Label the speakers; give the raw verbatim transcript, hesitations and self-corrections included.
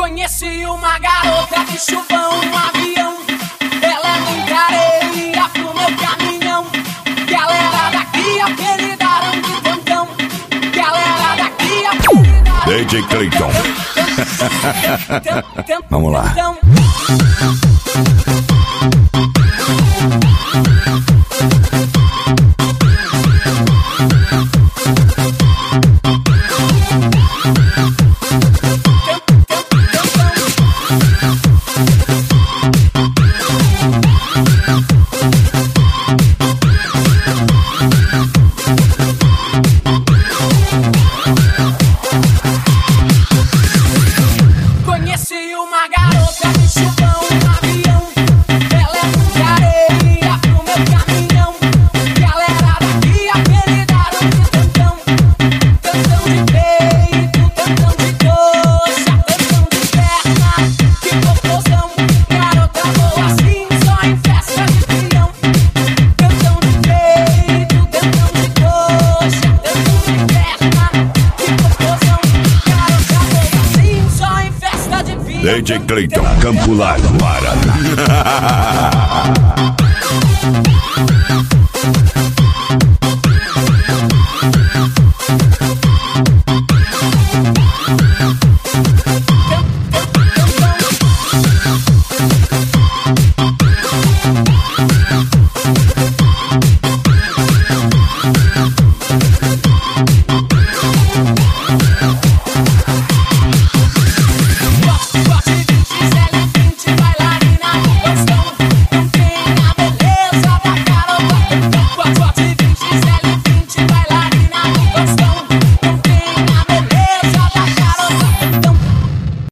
Speaker 1: Conheci uma garota de chuvão no avião. Ela é muito areia pro meu caminhão. Galera daqui, apelidaram de tantão. Galera daqui, apelidaram
Speaker 2: D J Cleiton. Vamos lá.
Speaker 1: Conheci uma garota de chuvão no avião. Ela é muito areia pro meu caminhão. Galera daqui, apelidaram de tantão. Tantão de peito, tantão de coxa, tantão de perna. Que popozão, garota boa assim, só em festa de peão. Tantão de peito, tantão de coxa, tantão de perna. Que popozão, garota boa assim, só em festa de peão.
Speaker 2: D J Cleiton, Campo Largo, Paraná.